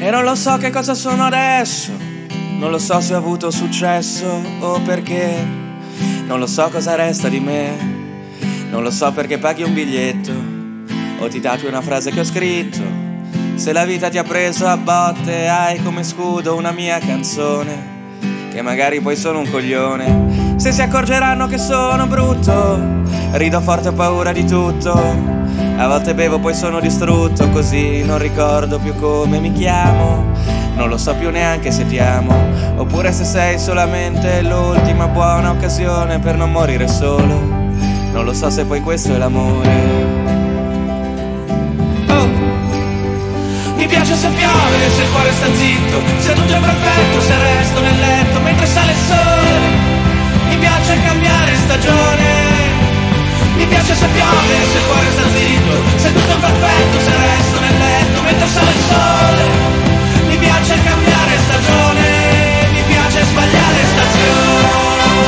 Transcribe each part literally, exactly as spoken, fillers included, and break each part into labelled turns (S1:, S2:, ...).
S1: E non lo so che cosa sono adesso, non lo so se ho avuto successo o perché, non lo so cosa resta di me, non lo so perché paghi un biglietto o ti tatti una frase che ho scritto. Se la vita ti ha preso a botte hai come scudo una mia canzone, che magari poi sono un coglione. Se si accorgeranno che sono brutto, rido forte, ho paura di tutto. A volte bevo poi sono distrutto, così non ricordo più come mi chiamo. Non lo so più neanche se ti amo, oppure se sei solamente l'ultima buona occasione per non morire solo. Non lo so se poi questo è l'amore. Oh. Mi piace se piove, se il cuore sta zitto, se tutto è perfetto, se resto nel letto mentre sale il sole. Mi piace cambiare stagione. Mi piace se piove, se il cuore sta zitto, se tutto è perfetto, se resto nel letto mentre sale il sole. Mi piace cambiare stagione, mi piace sbagliare stazione.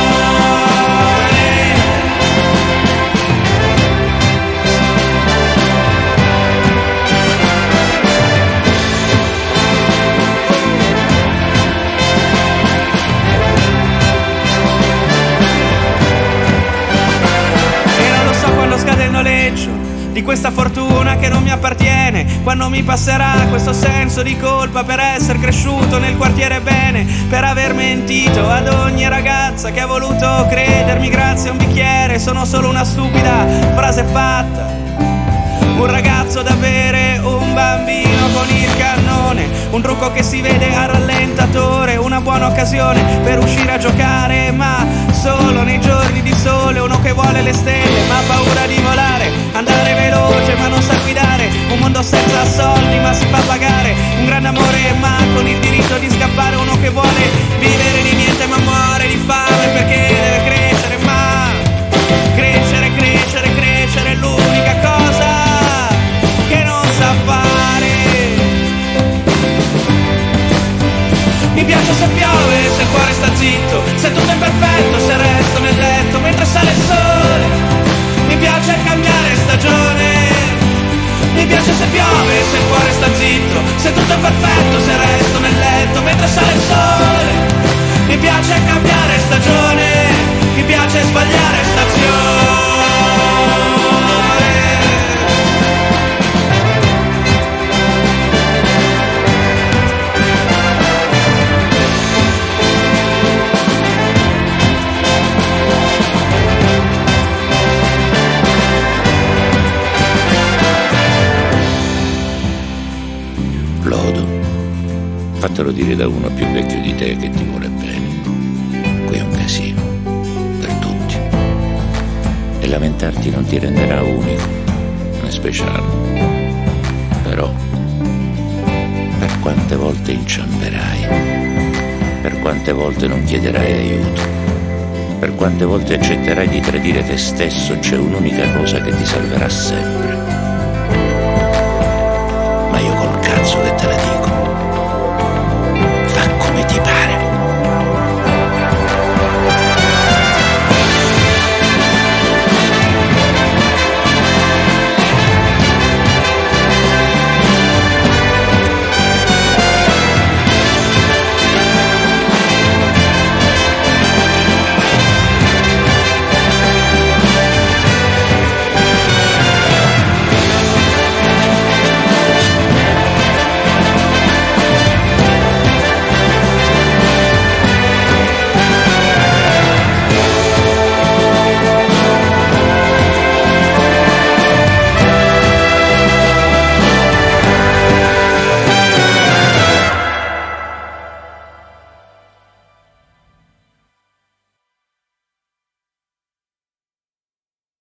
S1: Scade il noleggio di questa fortuna che non mi appartiene, quando mi passerà questo senso di colpa per essere cresciuto nel quartiere bene, per aver mentito ad ogni ragazza che ha voluto credermi grazie a un bicchiere. Sono solo una stupida frase fatta, un ragazzo da bere, un bambino con il cannone, un trucco che si vede a rallentatore, una buona occasione per uscire a giocare, ma solo nei giorni di sole. Uno che vuole le stelle ma ha paura di volare, andare veloce ma non sa guidare, un mondo senza soldi ma si fa pagare, un grande amore ma con il diritto di scappare. Uno che vuole vivere di niente ma muore di fame perché deve crescere, ma crescere, crescere, crescere è l'unica cosa che non sa fare. Mi piace se piove, se il cuore sta zitto, se tutto è perfetto, se resto nel letto mentre sale il sole. Mi piace cambiare stagione. Mi piace se piove, se il cuore sta zitto, se tutto è perfetto, se resto nel letto mentre sale il sole. Mi piace cambiare stagione, mi piace sbagliare stazione.
S2: Fatelo dire da uno più vecchio di te che ti vuole bene. Qui è un casino, per tutti. E lamentarti non ti renderà unico, né speciale. Però, per quante volte inciamperai, per quante volte non chiederai aiuto, per quante volte accetterai di tradire te stesso, c'è un'unica cosa che ti salverà sempre. Ma io col cazzo che te la dico.